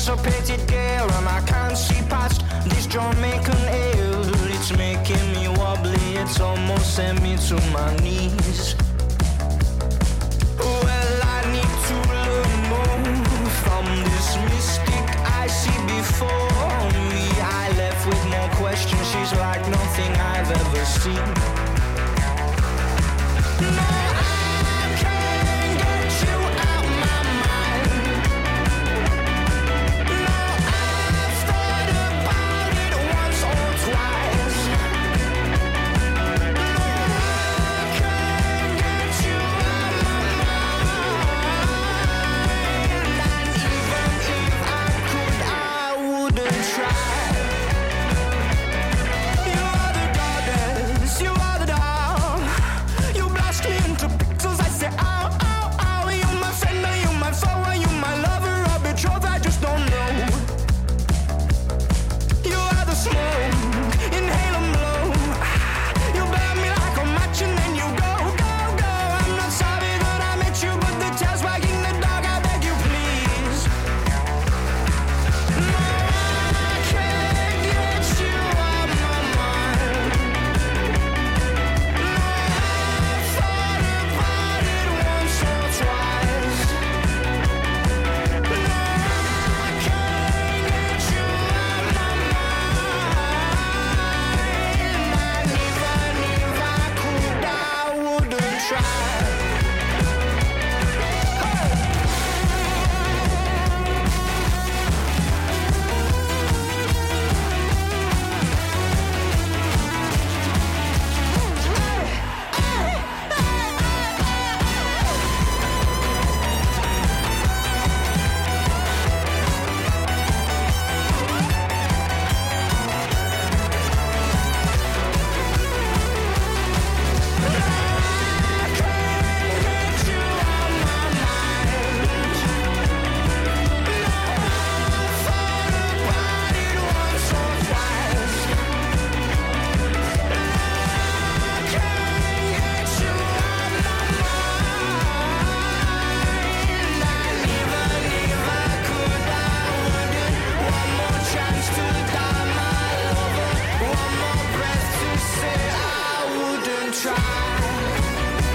anticipated gear, and I can't see past this Jamaican air. It's making me wobbly, it's almost sent me to my knees. Well, I need to learn more from this mystic I see before me. I left with more questions, she's like nothing I've ever seen. No, I can't get you out my mind. No, I've thought about it once or twice. No, I can't get you out my mind. And even if I could, I wouldn't try. You are the goddess, you are the doll. You blast me into pixels, I say ow, ow, ow. You my friend, or you my foe, or you my lover or betrothed, I just don't know. You are the smoke, inhale and blow. You burn me like a match and then you go, go, go. I'm not sorry that I met you, but the tail's wagging the dog, I beg you please. No, I can't get you out my mind. No, I've thought about it once or twice. No, I can't get you out my mind. And even if I could, I wouldn't try.